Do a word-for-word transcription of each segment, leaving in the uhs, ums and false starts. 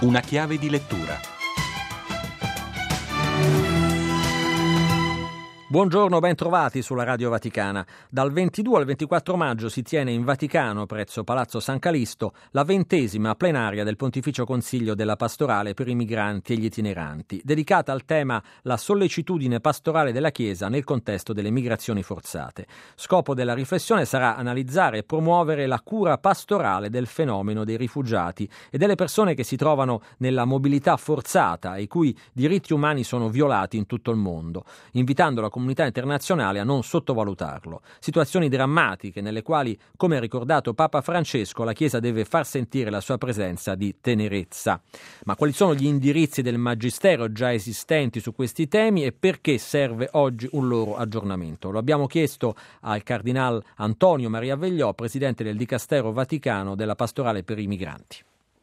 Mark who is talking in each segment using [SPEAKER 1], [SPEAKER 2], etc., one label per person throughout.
[SPEAKER 1] Una chiave di lettura.
[SPEAKER 2] Buongiorno, ben trovati sulla Radio Vaticana. Dal ventidue al ventiquattro maggio si tiene in Vaticano, presso Palazzo San Calisto, la ventesima plenaria del Pontificio Consiglio della Pastorale per i migranti e gli itineranti, dedicata al tema la sollecitudine pastorale della Chiesa nel contesto delle migrazioni forzate. Scopo della riflessione sarà analizzare e promuovere la cura pastorale del fenomeno dei rifugiati e delle persone che si trovano nella mobilità forzata e i cui diritti umani sono violati in tutto il mondo, invitando la comunità internazionale a non sottovalutarlo. Situazioni drammatiche nelle quali, come ha ricordato Papa Francesco, la Chiesa deve far sentire la sua presenza di tenerezza. Ma quali sono gli indirizzi del Magistero già esistenti su questi temi e perché serve oggi un loro aggiornamento? Lo abbiamo chiesto al Cardinal Antonio Maria Vegliò, Presidente del Dicastero Vaticano della Pastorale per i Migranti.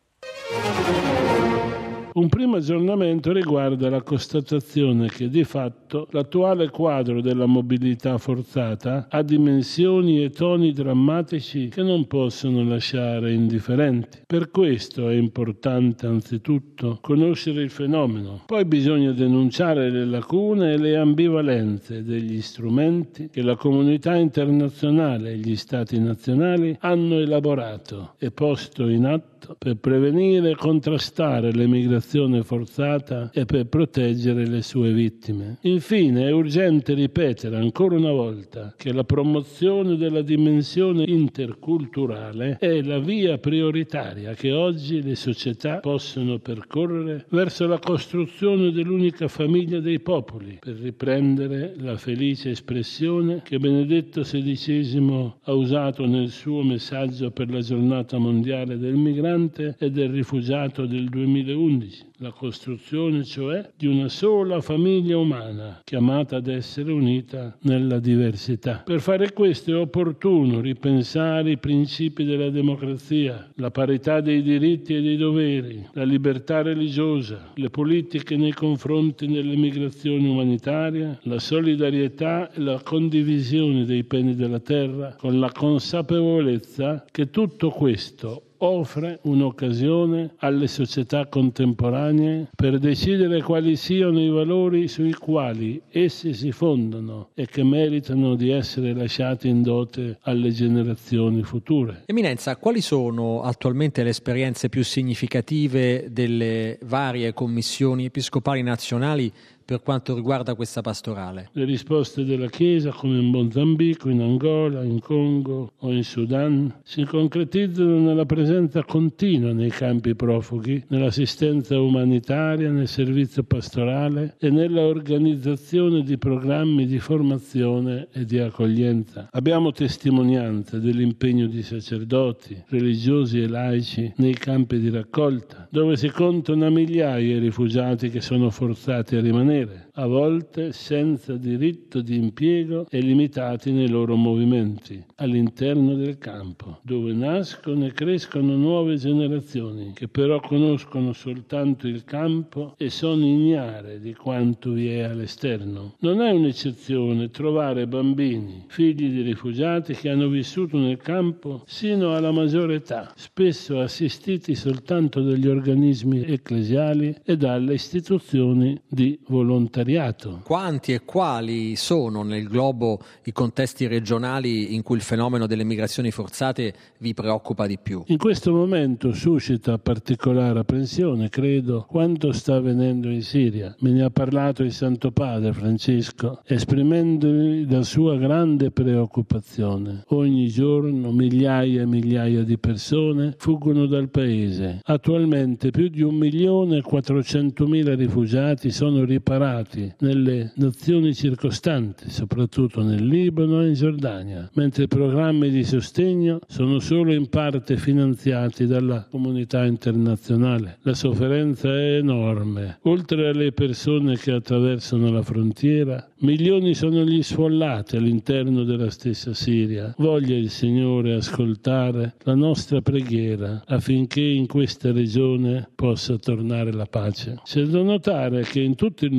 [SPEAKER 3] Un primo aggiornamento riguarda la constatazione che di fatto l'attuale quadro della mobilità forzata ha dimensioni e toni drammatici che non possono lasciare indifferenti. Per questo è importante anzitutto conoscere il fenomeno, poi bisogna denunciare le lacune e le ambivalenze degli strumenti che la comunità internazionale e gli stati nazionali hanno elaborato e posto in atto per prevenire e contrastare l'emigrazione forzata e per proteggere le sue vittime. Infine è urgente ripetere ancora una volta che la promozione della dimensione interculturale è la via prioritaria che oggi le società possono percorrere verso la costruzione dell'unica famiglia dei popoli, per riprendere la felice espressione che Benedetto sedicesimo ha usato nel suo messaggio per la giornata mondiale del migrante e del rifugiato del duemilaundici, la costruzione cioè di una sola famiglia umana chiamata ad essere unita nella diversità. Per fare questo è opportuno ripensare i principi della democrazia, la parità dei diritti e dei doveri, la libertà religiosa, le politiche nei confronti dell'emigrazione umanitaria, la solidarietà e la condivisione dei beni della terra, con la consapevolezza che tutto questo offre un'occasione alle società contemporanee per decidere quali siano i valori sui quali essi si fondano e che meritano di essere lasciati in dote alle generazioni future.
[SPEAKER 2] Eminenza, quali sono attualmente le esperienze più significative delle varie commissioni episcopali nazionali per quanto riguarda questa pastorale?
[SPEAKER 3] Le risposte della Chiesa, come in Mozambico, in Angola, in Congo o in Sudan, si concretizzano nella presenza continua nei campi profughi, nell'assistenza umanitaria, nel servizio pastorale e nella organizzazione di programmi di formazione e di accoglienza. Abbiamo testimonianza dell'impegno di sacerdoti, religiosi e laici nei campi di raccolta, dove si contano a migliaia i rifugiati che sono forzati a rimanere, a volte senza diritto di impiego e limitati nei loro movimenti, all'interno del campo, dove nascono e crescono nuove generazioni che però conoscono soltanto il campo e sono ignare di quanto vi è all'esterno. Non è un'eccezione trovare bambini, figli di rifugiati che hanno vissuto nel campo sino alla maggiore età, spesso assistiti soltanto dagli organismi ecclesiali e dalle istituzioni di volontariato. Volontariato.
[SPEAKER 2] Quanti e quali sono nel globo i contesti regionali in cui il fenomeno delle migrazioni forzate vi preoccupa di più?
[SPEAKER 3] In questo momento suscita particolare apprensione, credo, quanto sta avvenendo in Siria. Me ne ha parlato il Santo Padre Francesco, esprimendo la sua grande preoccupazione. Ogni giorno migliaia e migliaia di persone fuggono dal paese. Attualmente più di un milione e quattrocentomila rifugiati sono riparati nelle nazioni circostanti, soprattutto nel Libano e in Giordania, mentre i programmi di sostegno sono solo in parte finanziati dalla comunità internazionale. La sofferenza è enorme. Oltre alle persone che attraversano la frontiera, milioni sono gli sfollati all'interno della stessa Siria. Voglia il Signore ascoltare la nostra preghiera affinché in questa regione possa tornare la pace. C'è da notare che in tutto il mondo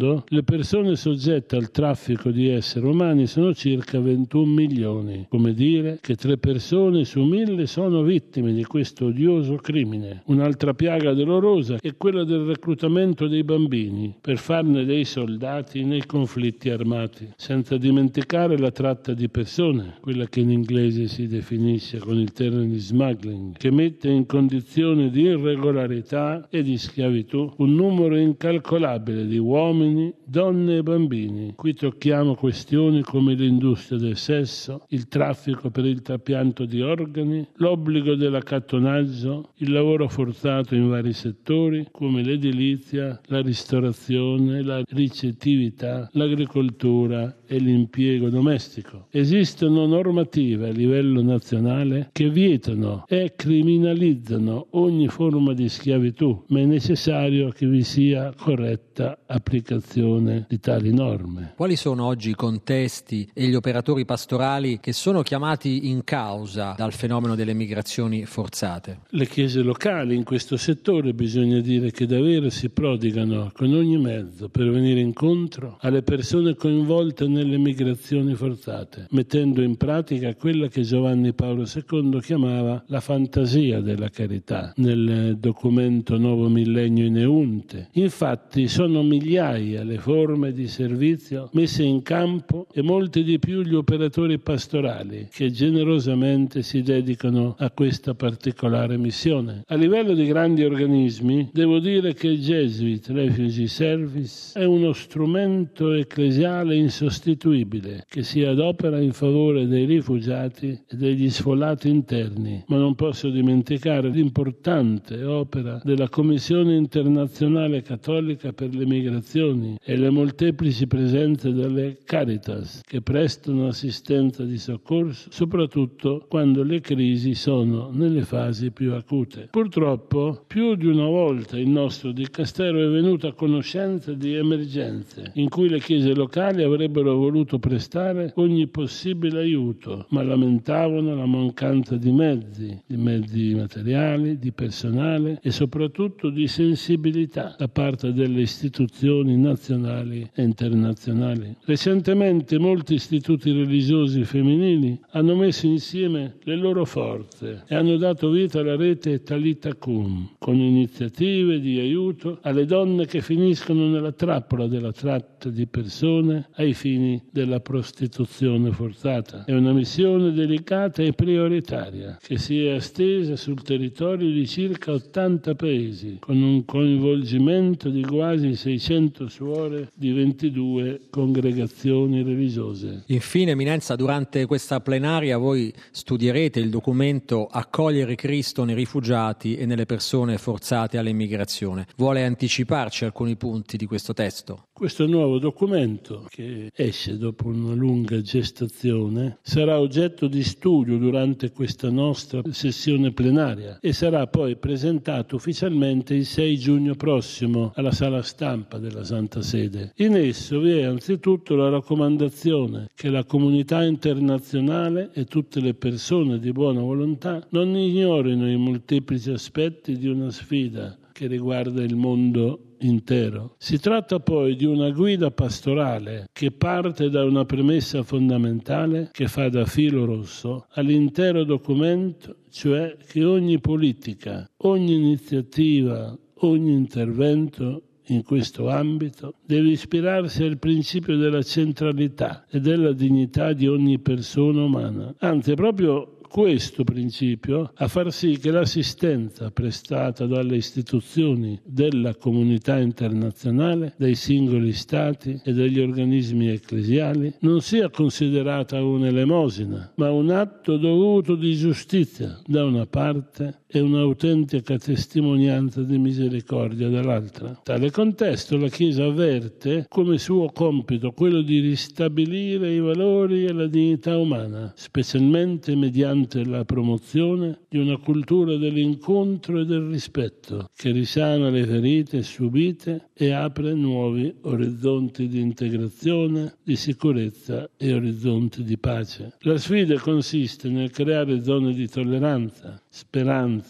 [SPEAKER 3] mondo le persone soggette al traffico di esseri umani sono circa ventuno milioni, come dire che tre persone su mille sono vittime di questo odioso crimine. Un'altra piaga dolorosa è quella del reclutamento dei bambini per farne dei soldati nei conflitti armati, senza dimenticare la tratta di persone, quella che in inglese si definisce con il termine smuggling, che mette in condizioni di irregolarità e di schiavitù un numero incalcolabile di uomini, donne e bambini. Qui tocchiamo questioni come l'industria del sesso, il traffico per il trapianto di organi, l'obbligo dell'accattonaggio, il lavoro forzato in vari settori come l'edilizia, la ristorazione, la ricettività, l'agricoltura e l'impiego domestico. Esistono normative a livello nazionale che vietano e criminalizzano ogni forma di schiavitù, ma è necessario che vi sia corretta applicazione di tali norme.
[SPEAKER 2] Quali sono oggi i contesti e gli operatori pastorali che sono chiamati in causa dal fenomeno delle migrazioni forzate?
[SPEAKER 3] Le chiese locali in questo settore bisogna dire che davvero si prodigano con ogni mezzo per venire incontro alle persone coinvolte nelle migrazioni forzate, mettendo in pratica quella che Giovanni Paolo secondo chiamava la fantasia della carità nel documento Nuovo Millennio in Eunte. Infatti sono migliaia le forme di servizio messe in campo e molti di più gli operatori pastorali che generosamente si dedicano a questa particolare missione. A livello di grandi organismi devo dire che il Jesuit Refugee Service è uno strumento ecclesiale insostituibile che si adopera in favore dei rifugiati e degli sfollati interni, ma non posso dimenticare l'importante opera della Commissione Internazionale Cattolica per le Migrazioni e le molteplici presenze delle Caritas che prestano assistenza di soccorso, soprattutto quando le crisi sono nelle fasi più acute. Purtroppo, più di una volta il nostro dicastero è venuto a conoscenza di emergenze in cui le chiese locali avrebbero voluto prestare ogni possibile aiuto, ma lamentavano la mancanza di mezzi, di mezzi materiali, di personale e soprattutto di sensibilità da parte delle istituzioni nazionali e internazionali. Recentemente molti istituti religiosi femminili hanno messo insieme le loro forze e hanno dato vita alla rete Talita Kum, con iniziative di aiuto alle donne che finiscono nella trappola della tratta di persone ai fini della prostituzione forzata. È una missione delicata e prioritaria che si è estesa sul territorio di circa ottanta paesi, con un coinvolgimento di quasi seicento suore di ventidue congregazioni religiose.
[SPEAKER 2] Infine, Eminenza, durante questa plenaria voi studierete il documento Accogliere Cristo nei rifugiati e nelle persone forzate all'immigrazione. Vuole anticiparci alcuni punti di questo testo?
[SPEAKER 3] Questo nuovo documento, che esce dopo una lunga gestazione, sarà oggetto di studio durante questa nostra sessione plenaria e sarà poi presentato ufficialmente il sei giugno prossimo alla sala stampa della Santa Sede. In esso vi è anzitutto la raccomandazione che la comunità internazionale e tutte le persone di buona volontà non ignorino i molteplici aspetti di una sfida che riguarda il mondo intero. Si tratta poi di una guida pastorale che parte da una premessa fondamentale che fa da filo rosso all'intero documento, cioè che ogni politica, ogni iniziativa, ogni intervento in questo ambito deve ispirarsi al principio della centralità e della dignità di ogni persona umana. Anzi, è proprio questo principio a far sì che l'assistenza prestata dalle istituzioni della comunità internazionale, dai singoli stati e dagli organismi ecclesiali non sia considerata un'elemosina, ma un atto dovuto di giustizia da una parte e un'autentica testimonianza di misericordia dall'altra. Tale contesto la Chiesa avverte come suo compito quello di ristabilire i valori e la dignità umana, specialmente mediante la promozione di una cultura dell'incontro e del rispetto che risana le ferite subite e apre nuovi orizzonti di integrazione, di sicurezza e orizzonti di pace. La sfida consiste nel creare zone di tolleranza, speranza,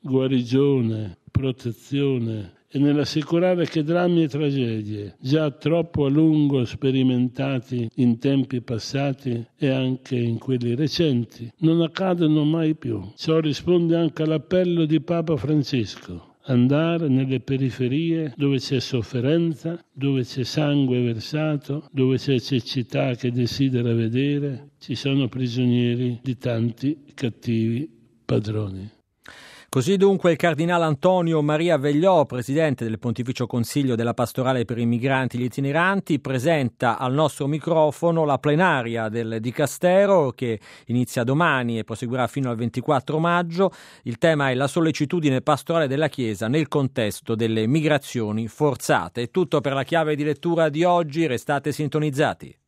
[SPEAKER 3] guarigione, protezione e nell'assicurare che drammi e tragedie, già troppo a lungo sperimentati in tempi passati e anche in quelli recenti, non accadano mai più. Ciò risponde anche all'appello di Papa Francesco: andare nelle periferie dove c'è sofferenza, dove c'è sangue versato, dove c'è cecità che desidera vedere, ci sono prigionieri di tanti cattivi padroni.
[SPEAKER 2] Così dunque il cardinale Antonio Maria Vegliò, presidente del Pontificio Consiglio della Pastorale per i Migranti e gli Itineranti, presenta al nostro microfono la plenaria del Dicastero che inizia domani e proseguirà fino al ventiquattro maggio. Il tema è la sollecitudine pastorale della Chiesa nel contesto delle migrazioni forzate. È tutto per la chiave di lettura di oggi, restate sintonizzati.